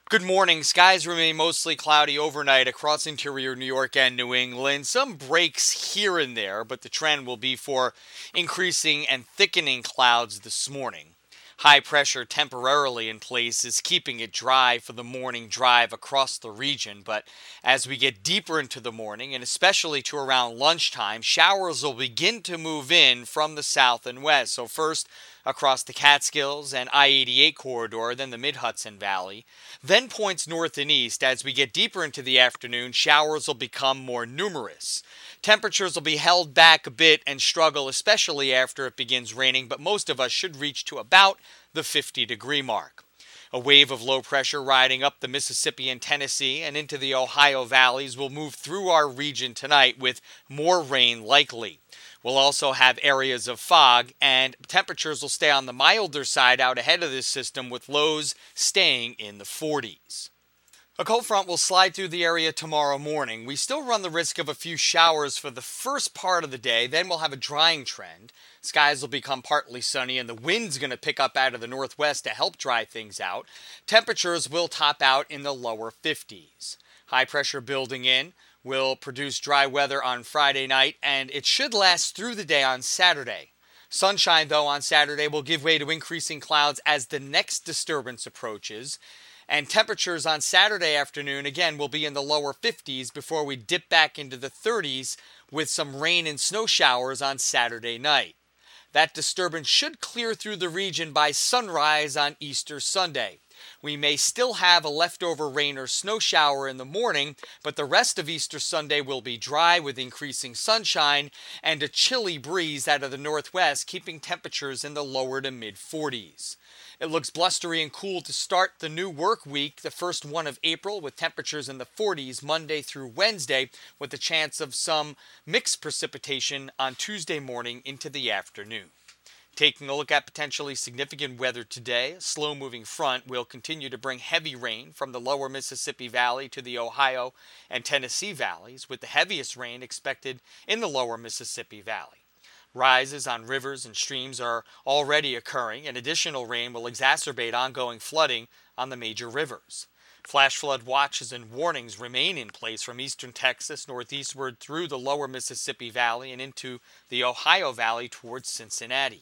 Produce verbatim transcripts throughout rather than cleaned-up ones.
Good morning. Skies remain mostly cloudy overnight across interior New York and New England. Some breaks here and there, but the trend will be for increasing and thickening clouds this morning. High pressure temporarily in place is keeping it dry for the morning drive across the region, but as we get deeper into the morning, and especially to around lunchtime, showers will begin to move in from the south and west. So first across the Catskills and I eighty-eight corridor, then the Mid-Hudson Valley. Then points north and east. As we get deeper into the afternoon, showers will become more numerous. Temperatures will be held back a bit and struggle, especially after it begins raining, but most of us should reach to about the fifty degree mark. A wave of low pressure riding up the Mississippi and Tennessee and into the Ohio valleys will move through our region tonight with more rain likely. We'll also have areas of fog, and temperatures will stay on the milder side out ahead of this system, with lows staying in the forties. A cold front will slide through the area tomorrow morning. We still run the risk of a few showers for the first part of the day, then we'll have a drying trend. Skies will become partly sunny, and the wind's going to pick up out of the northwest to help dry things out. Temperatures will top out in the lower fifties. High pressure building in will produce dry weather on Friday night, and it should last through the day on Saturday. Sunshine, though, on Saturday will give way to increasing clouds as the next disturbance approaches, and temperatures on Saturday afternoon, again, will be in the lower fifties before we dip back into the thirties with some rain and snow showers on Saturday night. That disturbance should clear through the region by sunrise on Easter Sunday. We may still have a leftover rain or snow shower in the morning, but the rest of Easter Sunday will be dry with increasing sunshine and a chilly breeze out of the northwest, keeping temperatures in the lower to mid forties. It looks blustery and cool to start the new work week, the first one of April, with temperatures in the forties Monday through Wednesday, with the chance of some mixed precipitation on Tuesday morning into the afternoon. Taking a look at potentially significant weather today, a slow-moving front will continue to bring heavy rain from the lower Mississippi Valley to the Ohio and Tennessee valleys, with the heaviest rain expected in the lower Mississippi Valley. Rises on rivers and streams are already occurring, and additional rain will exacerbate ongoing flooding on the major rivers. Flash flood watches and warnings remain in place from eastern Texas northeastward through the lower Mississippi Valley and into the Ohio Valley towards Cincinnati.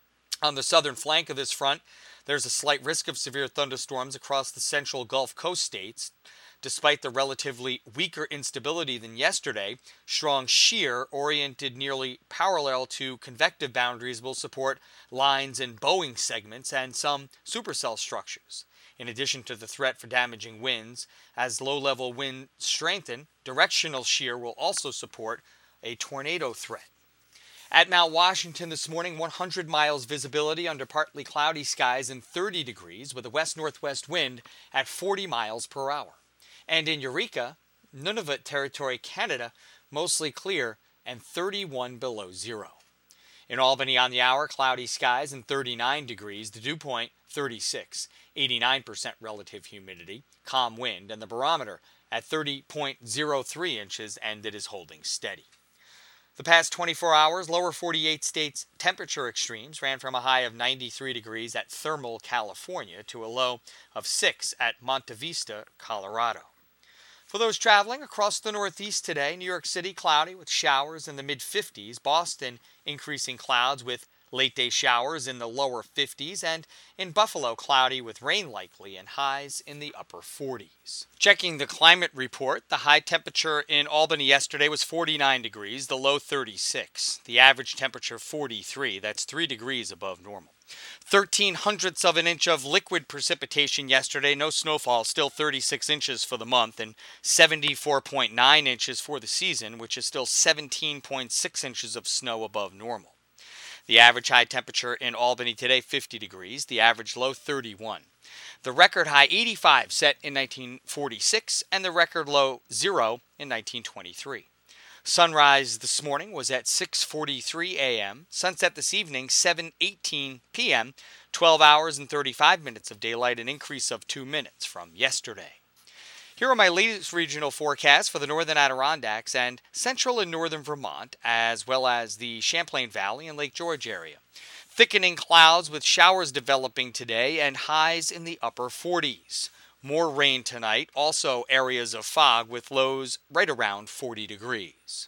On the southern flank of this front, there's a slight risk of severe thunderstorms across the central Gulf Coast states. Despite the relatively weaker instability than yesterday, strong shear oriented nearly parallel to convective boundaries will support lines and bowing segments and some supercell structures. In addition to the threat for damaging winds, as low-level winds strengthen, directional shear will also support a tornado threat. At Mount Washington this morning, one hundred miles visibility under partly cloudy skies and thirty degrees with a west-northwest wind at forty miles per hour. And in Eureka, Nunavut Territory, Canada, mostly clear and thirty-one below zero. In Albany on the hour, cloudy skies and thirty-nine degrees, the dew point thirty-six, eighty-nine percent relative humidity, calm wind, and the barometer at thirty point zero three inches, and it is holding steady. The past twenty-four hours, lower forty-eight states temperature extremes ran from a high of ninety-three degrees at Thermal, California, to a low of six at Monte Vista, Colorado. For those traveling across the Northeast today, New York City cloudy with showers in the mid fifties, Boston increasing clouds with late-day showers in the lower fifties, and in Buffalo, cloudy with rain likely and highs in the upper forties. Checking the climate report, the high temperature in Albany yesterday was forty-nine degrees, the low thirty-six. The average temperature forty-three, that's three degrees above normal. thirteen hundredths of an inch of liquid precipitation yesterday, no snowfall, still thirty-six inches for the month, and seventy-four point nine inches for the season, which is still seventeen point six inches of snow above normal. The average high temperature in Albany today, fifty degrees. The average low, thirty-one. The record high, eighty-five, set in nineteen forty-six, and the record low, zero, in nineteen twenty-three. Sunrise this morning was at six forty-three a.m. Sunset this evening, seven eighteen p.m. twelve hours and thirty-five minutes of daylight, an increase of two minutes from yesterday. Here are my latest regional forecasts for the northern Adirondacks and central and northern Vermont, as well as the Champlain Valley and Lake George area. Thickening clouds with showers developing today and highs in the upper forties. More rain tonight, also areas of fog with lows right around forty degrees.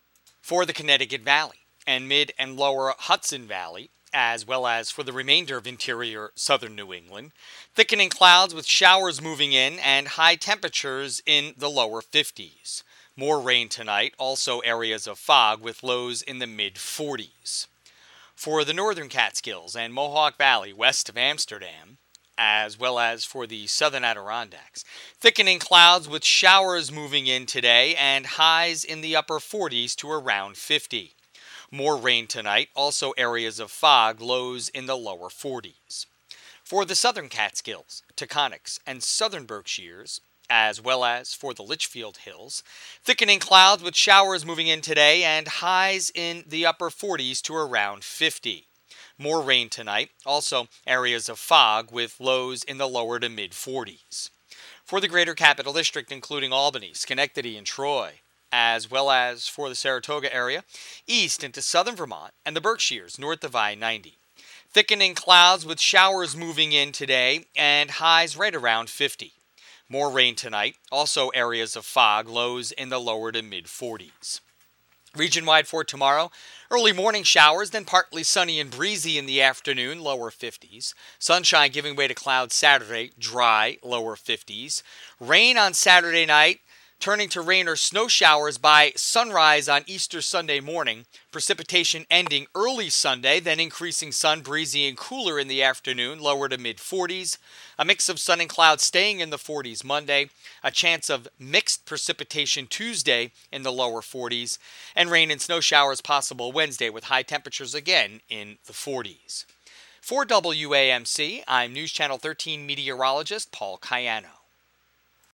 For the Connecticut Valley and mid and lower Hudson Valley, as well as for the remainder of interior southern New England, thickening clouds with showers moving in and high temperatures in the lower fifties. More rain tonight, also areas of fog with lows in the mid forties. For the northern Catskills and Mohawk Valley west of Amsterdam, as well as for the southern Adirondacks, thickening clouds with showers moving in today and highs in the upper forties to around fifty. More rain tonight, also areas of fog, lows in the lower forties. For the southern Catskills, Taconics, and southern Berkshires, as well as for the Litchfield Hills, thickening clouds with showers moving in today and highs in the upper forties to around fifty. More rain tonight, also areas of fog with lows in the lower to mid forties. For the greater capital district, including Albany, Schenectady, and Troy, as well as for the Saratoga area, east into southern Vermont, and the Berkshires north of I ninety. Thickening clouds with showers moving in today and highs right around fifty. More rain tonight, also areas of fog, lows in the lower to mid forties. Region-wide for tomorrow, early morning showers, then partly sunny and breezy in the afternoon, lower fifties. Sunshine giving way to clouds Saturday, dry, lower fifties. Rain on Saturday night, turning to rain or snow showers by sunrise on Easter Sunday morning. Precipitation ending early Sunday, then increasing sun, breezy and cooler in the afternoon, lower to mid forties. A mix of sun and clouds staying in the forties Monday. A chance of mixed precipitation Tuesday in the lower forties. And rain and snow showers possible Wednesday with high temperatures again in the forties. For W A M C, I'm News Channel thirteen meteorologist Paul Cayano.